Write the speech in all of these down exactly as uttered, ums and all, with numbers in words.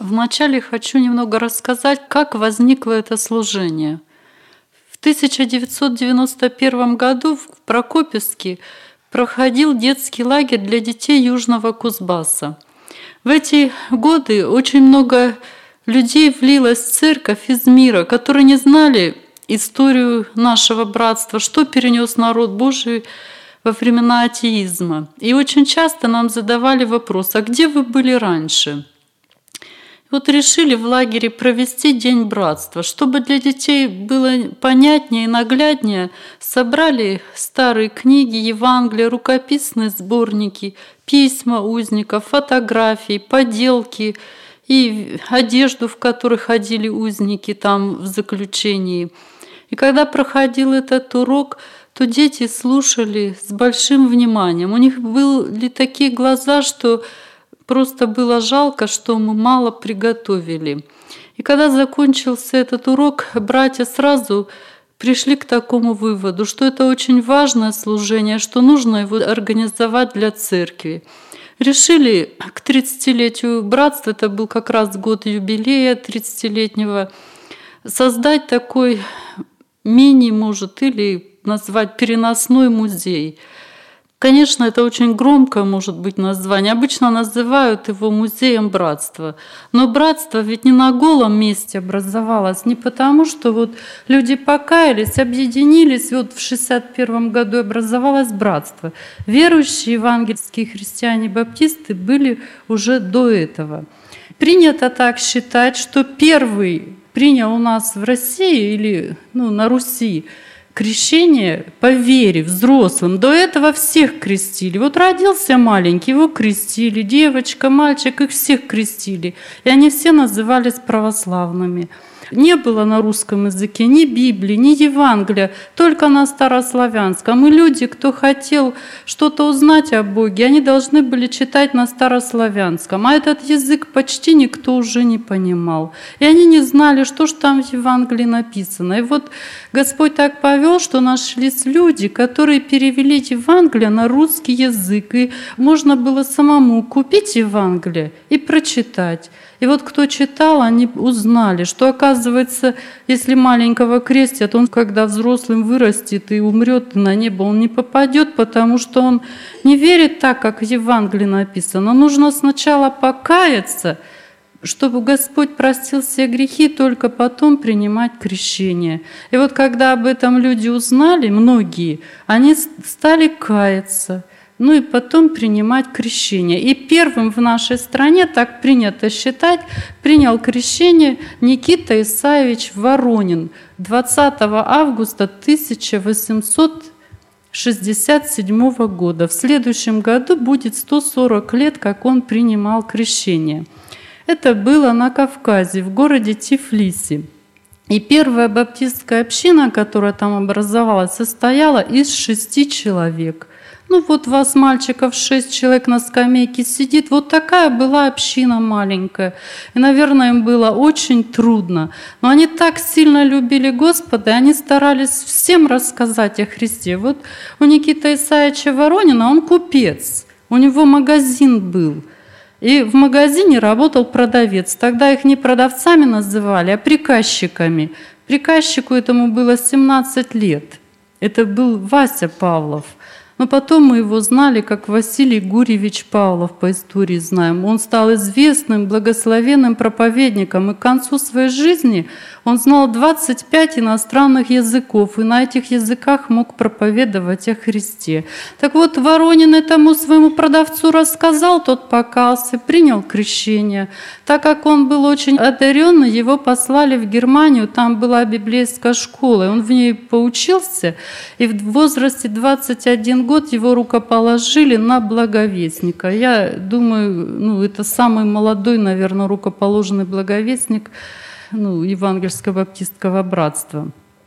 Вначале хочу немного рассказать, как возникло это служение. В тысяча девятьсот девяносто первом году в Прокопьевске проходил детский лагерь для детей Южного Кузбасса. В эти годы очень много людей влилось в церковь из мира, которые не знали историю нашего братства, что перенес народ Божий во времена атеизма. И очень часто нам задавали вопрос: а где вы были раньше? Вот решили в лагере провести День братства. Чтобы для детей было понятнее и нагляднее, собрали старые книги, Евангелия, рукописные сборники, письма узников, фотографии, поделки и одежду, в которой ходили узники там в заключении. И когда проходил этот урок, то дети слушали с большим вниманием. У них были такие глаза, что просто было жалко, что мы мало приготовили. И когда закончился этот урок, братья сразу пришли к такому выводу, что это очень важное служение, что нужно его организовать для церкви. Решили к тридцатилетию братства, это был как раз год юбилея тридцатилетнего, создать такой мини, может, или назвать переносной музей. Конечно, это очень громкое может быть название. Обычно называют его музеем братства. Но братство ведь не на голом месте образовалось. Не потому, что вот люди покаялись, объединились. Вот в шестьдесят первом году образовалось братство. Верующие евангельские христиане-баптисты были уже до этого. Принято так считать, что первый принял у нас в России или ну, на Руси крещение по вере взрослым. До этого всех крестили. Вот родился маленький, его крестили. Девочка, мальчик, их всех крестили. И они все назывались православными. Не было на русском языке ни Библии, ни Евангелия, только на старославянском. И люди, кто хотел что-то узнать о Боге, они должны были читать на старославянском. А этот язык почти никто уже не понимал. И они не знали, что же там в Евангелии написано. И вот Господь так повел, что нашлись люди, которые перевели Евангелие на русский язык. И можно было самому купить Евангелие и прочитать. И вот кто читал, они узнали, что, оказывается, если маленького крестят, он, когда взрослым вырастет и умрет, на небо он не попадет, потому что он не верит так, как в Евангелии написано. Нужно сначала покаяться, чтобы Господь простил все грехи, только потом принимать крещение. И вот когда об этом люди узнали, многие, они стали каяться. Ну и потом принимать крещение. И первым в нашей стране, так принято считать, принял крещение Никита Исаевич Воронин двадцатого августа тысяча восемьсот шестьдесят седьмого года. В следующем году будет сто сорок лет, как он принимал крещение. Это было на Кавказе, в городе Тифлисе. И первая баптистская община, которая там образовалась, состояла из шести человек. Ну вот вас, мальчиков, шесть человек на скамейке сидит. Вот такая была община маленькая. И, наверное, им было очень трудно. Но они так сильно любили Господа, и они старались всем рассказать о Христе. Вот у Никиты Исаевича Воронина, он купец. У него магазин был. И в магазине работал продавец. Тогда их не продавцами называли, а приказчиками. Приказчику этому было семнадцать лет. Это был Вася Павлов. Но потом мы его знали как Василий Гурьевич Павлов, по истории знаем. Он стал известным, благословенным проповедником, и к концу своей жизни он знал двадцать пять иностранных языков, и на этих языках мог проповедовать о Христе. Так вот, Воронин этому своему продавцу рассказал, тот покался, принял крещение. Так как он был очень одаренный, его послали в Германию, там была библейская школа, и он в ней поучился, и в возрасте двадцать один год его рукоположили на благовестника. Я думаю, ну, это самый молодой, наверное, рукоположенный благовестник ну, евангельского баптистского братства.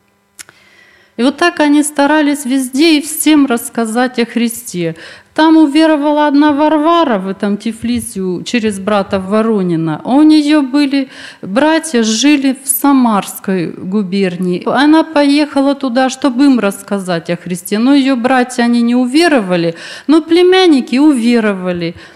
И вот так они старались везде и всем рассказать о Христе. Там уверовала одна Варвара в этом Тифлисе через брата Воронина. У нее были братья, жили в Самарской губернии. Она поехала туда, чтобы им рассказать о Христе. Но ее братья, они не уверовали, но племянники уверовали.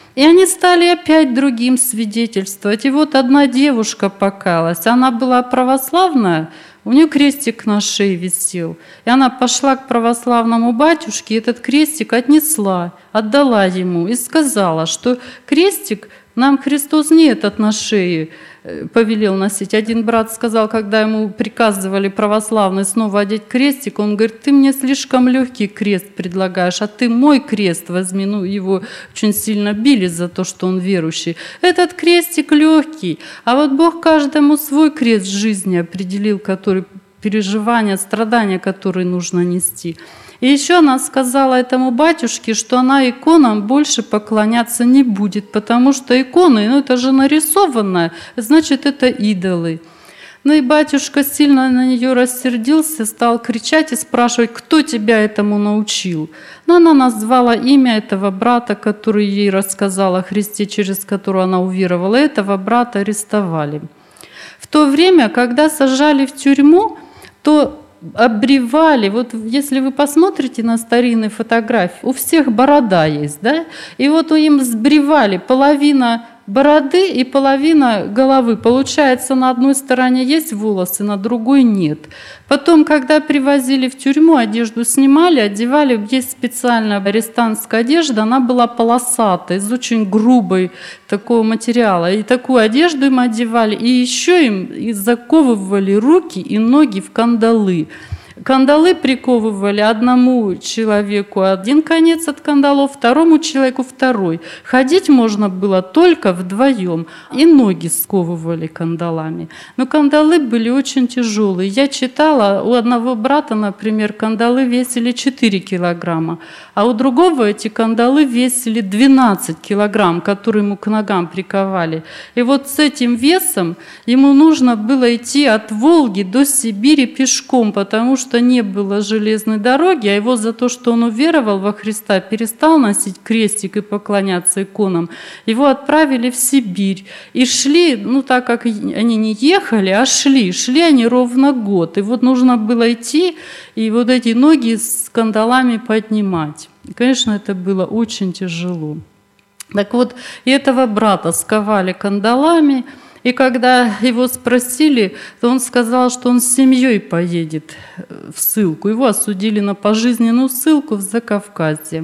И они стали опять другим свидетельствовать. И вот одна девушка покаялась, она была православная, у нее крестик на шее висел. И она пошла к православному батюшке, этот крестик отнесла, отдала ему и сказала, что крестик нам Христос не этот на шее повелел носить. Один брат сказал, когда ему приказывали православные снова одеть крестик, он говорит: ты мне слишком легкий крест предлагаешь, а ты мой крест возьми. Ну, его очень сильно били за то, что он верующий. Этот крестик легкий, а вот Бог каждому свой крест жизни определил, который переживания, страдания, которые нужно нести. И еще она сказала этому батюшке, что она иконам больше поклоняться не будет, потому что иконы, ну это же нарисованное, значит, это идолы. Ну и батюшка сильно на нее рассердился, стал кричать и спрашивать, кто тебя этому научил. Но она назвала имя этого брата, который ей рассказал о Христе, через которого она уверовала. Этого брата арестовали. В то время, когда сажали в тюрьму, то обревали, вот если вы посмотрите на старинные фотографии, у всех борода есть, да, и вот им сбривали половина бороды и половина головы. Получается, на одной стороне есть волосы, на другой нет. Потом, когда привозили в тюрьму, одежду снимали, одевали. Есть специальная арестантская одежда, она была полосатая, из очень грубой такого материала. И такую одежду им одевали, и еще им заковывали руки и ноги в кандалы. Кандалы приковывали одному человеку один конец от кандалов, второму человеку второй. Ходить можно было только вдвоем, и ноги сковывали кандалами. Но кандалы были очень тяжелые. Я читала, у одного брата, например, кандалы весили четыре килограмма, а у другого эти кандалы весили двенадцать килограмм, которые ему к ногам приковали. И вот с этим весом ему нужно было идти от Волги до Сибири пешком, потому что что не было железной дороги, а его за то, что он уверовал во Христа, перестал носить крестик и поклоняться иконам, его отправили в Сибирь. И шли, ну так как они не ехали, а шли, шли они ровно год. И вот нужно было идти и вот эти ноги с кандалами поднимать. И, конечно, это было очень тяжело. Так вот, и этого брата сковали кандалами, и когда его спросили, то он сказал, что он с семьей поедет в ссылку. Его осудили на пожизненную ссылку в Закавказье.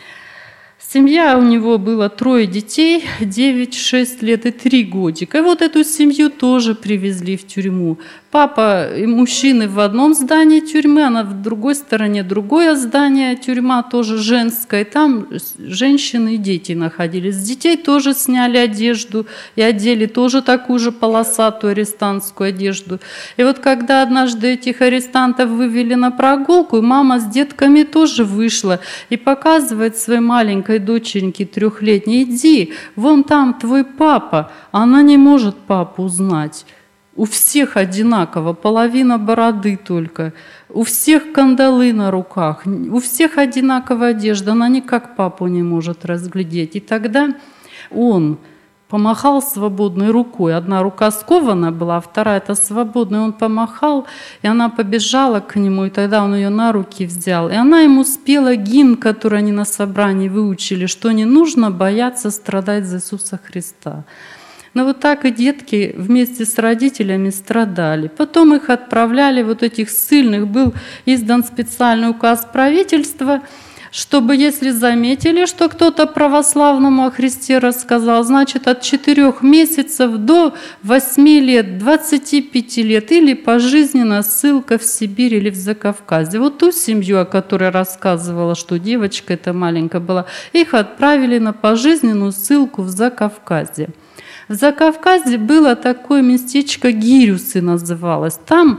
Семья у него была трое детей, девять, шесть лет и три годика. И вот эту семью тоже привезли в тюрьму. Папа и мужчины в одном здании тюрьмы, а на другой стороне другое здание, тюрьма тоже женская. И там женщины и дети находились. С детей тоже сняли одежду и одели тоже такую же полосатую арестантскую одежду. И вот когда однажды этих арестантов вывели на прогулку, мама с детками тоже вышла и показывает своей маленькой доченьке трехлетней: иди, вон там твой папа. Она не может папу узнать. У всех одинаково, половина бороды только, у всех кандалы на руках, у всех одинаковая одежда, она никак папу не может разглядеть. И тогда он помахал свободной рукой. Одна рука скована была, а вторая-то свободная. Он помахал, и она побежала к нему, и тогда он ее на руки взял. И она ему спела гимн, который они на собрании выучили, что не нужно бояться страдать за Иисуса Христа. Но вот так и детки вместе с родителями страдали. Потом их отправляли, вот этих ссыльных, был издан специальный указ правительства, чтобы, если заметили, что кто-то православному о Христе рассказал, значит, от четырех месяцев до восьми лет, двадцати пяти лет или пожизненно ссылка в Сибирь или в Закавказье. Вот ту семью, о которой рассказывала, что девочка эта маленькая была, их отправили на пожизненную ссылку в Закавказье. В Закавказье было такое местечко, Гирюсы называлось. Там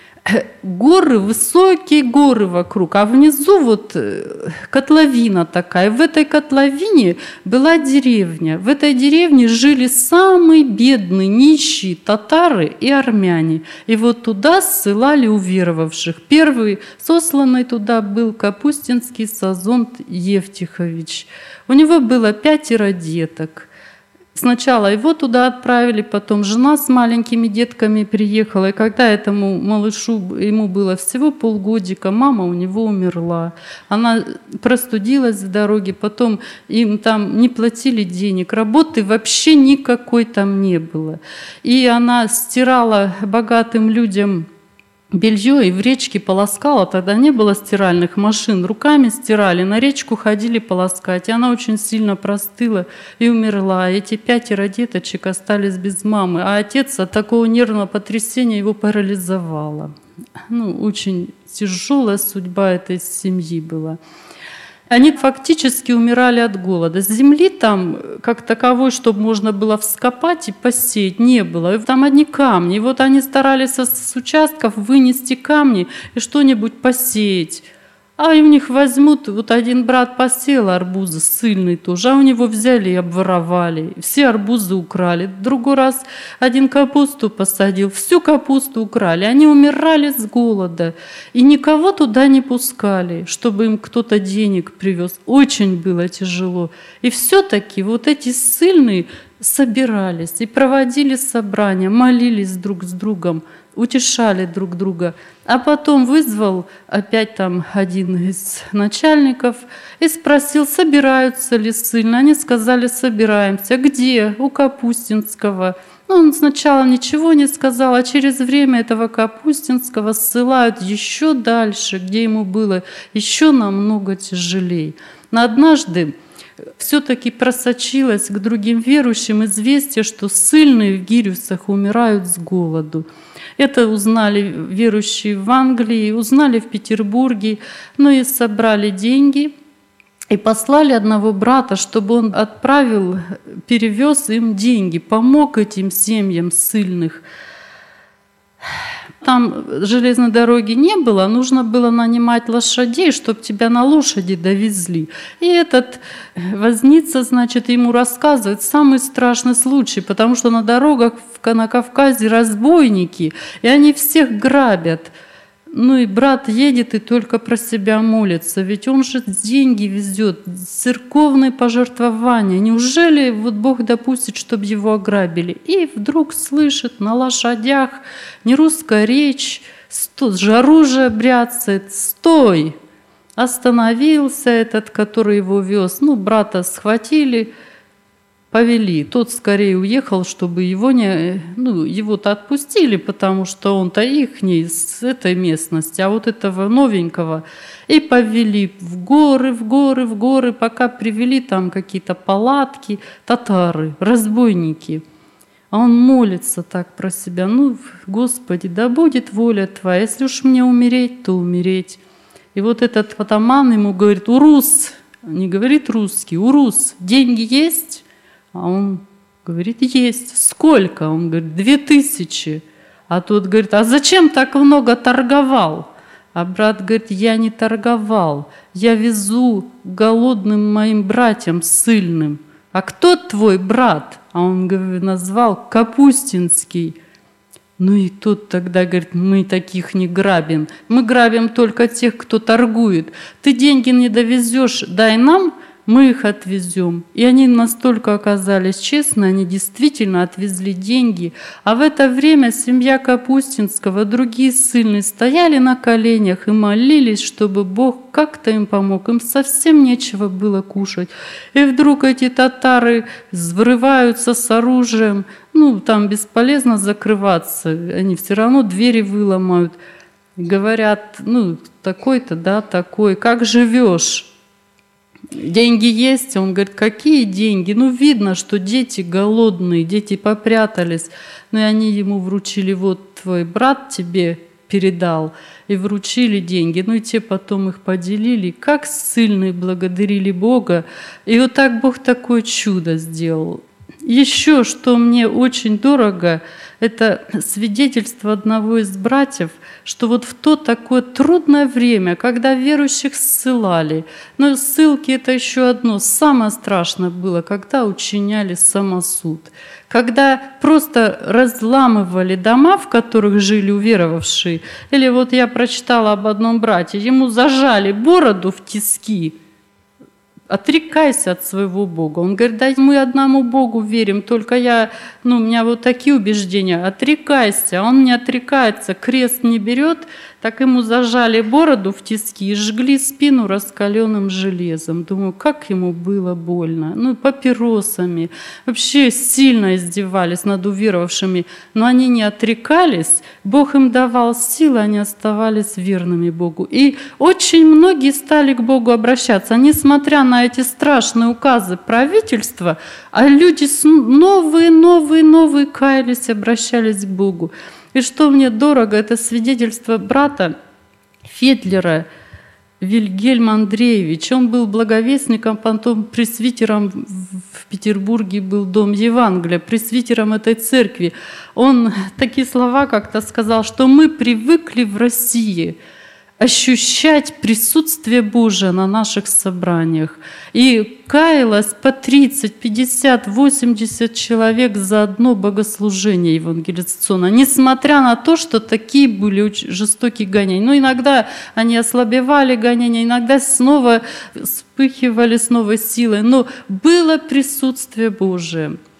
горы, высокие горы вокруг, а внизу вот котловина такая. В этой котловине была деревня. В этой деревне жили самые бедные, нищие татары и армяне. И вот туда ссылали уверовавших. Первый сосланный туда был Капустинский Сазонт Евтихович. У него было пятеро деток. Сначала его туда отправили, потом жена с маленькими детками приехала. И когда этому малышу, ему было всего полгодика, мама у него умерла. Она простудилась в дороге, потом им там не платили денег, работы вообще никакой там не было. И она стирала богатым людям белье и в речке полоскала, тогда не было стиральных машин, руками стирали, на речку ходили полоскать, и она очень сильно простыла и умерла. Эти пятеро деточек остались без мамы, а отец от такого нервного потрясения его парализовало. Ну, очень тяжелая судьба этой семьи была. Они фактически умирали от голода. Земли там, как таковой, чтобы можно было вскопать и посеять, не было. Там одни камни. И вот они старались с участков вынести камни и что-нибудь посеять. А у них возьмут, вот один брат посеял арбузы, ссыльный тоже, а у него взяли и обворовали. Все арбузы украли. Другой раз один капусту посадил, всю капусту украли. Они умирали с голода. И никого туда не пускали, чтобы им кто-то денег привез. Очень было тяжело. И все-таки вот эти ссыльные собирались и проводили собрания, молились друг с другом, утешали друг друга. А потом вызвал опять там один из начальников и спросил, собираются ли ссыльные. Они сказали, собираемся. Где? У Капустинского. Ну, он сначала ничего не сказал, а через время этого Капустинского ссылают еще дальше, где ему было еще намного тяжелее. Но однажды все-таки просочилось к другим верующим известие, что ссыльные в Гирюсах умирают с голоду. Это узнали верующие в Англии, узнали в Петербурге, ну и собрали деньги и послали одного брата, чтобы он отправил, перевез им деньги, помог этим семьям ссыльных. Там железной дороги не было, нужно было нанимать лошадей, чтобы тебя на лошади довезли. И этот возница, значит, ему рассказывает самый страшный случай, потому что на дорогах на Кавказе разбойники, и они всех грабят. Ну и брат едет и только про себя молится, ведь он же деньги везет, церковные пожертвования. Неужели вот Бог допустит, чтобы его ограбили? И вдруг слышит на лошадях нерусская речь, же оружие бряцает, стой! Остановился этот, который его вез. Ну, брата схватили, повели. Тот скорее уехал, чтобы его не, ну, его-то отпустили, потому что он-то ихний с этой местности, а вот этого новенького и повели в горы, в горы, в горы, пока привели там какие-то палатки, татары, разбойники. А он молится так про себя: ну, Господи, да будет воля Твоя, если уж мне умереть, то умереть. И вот этот атаман ему говорит: урус, не говорит русский, урус, деньги есть? А он говорит: есть. Сколько? Он говорит: две тысячи. А тот говорит: а зачем так много торговал? А брат говорит: я не торговал, я везу голодным моим братьям ссыльным. А кто твой брат? А он говорит, назвал Капустинский. Ну и тот тогда говорит: мы таких не грабим, мы грабим только тех, кто торгует. Ты деньги не довезешь, дай нам, мы их отвезем. И они настолько оказались честны, они действительно отвезли деньги. А в это время семья Капустинского, другие ссыльные, стояли на коленях и молились, чтобы Бог как-то им помог. Им совсем нечего было кушать. И вдруг эти татары врываются с оружием. Ну, там бесполезно закрываться, они все равно двери выломают. Говорят: ну, такой-то, да, такой, как живешь? Деньги есть? Он говорит: какие деньги? Ну, видно, что дети голодные, дети попрятались. Ну, и они ему вручили: вот твой брат тебе передал, и вручили деньги. Ну, и те потом их поделили. Как ссыльные благодарили Бога. И вот так Бог такое чудо сделал. Еще, что мне очень дорого, это свидетельство одного из братьев, что вот в то такое трудное время, когда верующих ссылали, но ссылки — это еще одно, самое страшное было, когда учиняли самосуд, когда просто разламывали дома, в которых жили уверовавшие. Или вот я прочитала об одном брате, ему зажали бороду в тиски, отрекайся от своего Бога. Он говорит, да мы одному Богу верим, только я, ну, у меня вот такие убеждения, отрекайся. Он не отрекается, крест не берет, так ему зажали бороду в тиски и жгли спину раскаленным железом. Думаю, как ему было больно. Ну, папиросами. Вообще сильно издевались над уверовавшими, но они не отрекались, Бог им давал силы, они оставались верными Богу. И очень многие стали к Богу обращаться, несмотря на эти страшные указы правительства, а люди новые, новые, новые каялись, обращались к Богу. И что мне дорого, это свидетельство брата Федлера Вильгельма Андреевича. Он был благовестником, потом пресвитером в Петербурге был Дом Евангелия, пресвитером этой церкви. Он такие слова как-то сказал, что мы привыкли в России ощущать присутствие Божие на наших собраниях. И каялось по тридцать, пятьдесят, восемьдесят человек за одно богослужение евангелизационное, несмотря на то, что такие были очень жестокие гонения. Но иногда они ослабевали гонения, иногда снова вспыхивали с новой силой, но было присутствие Божие.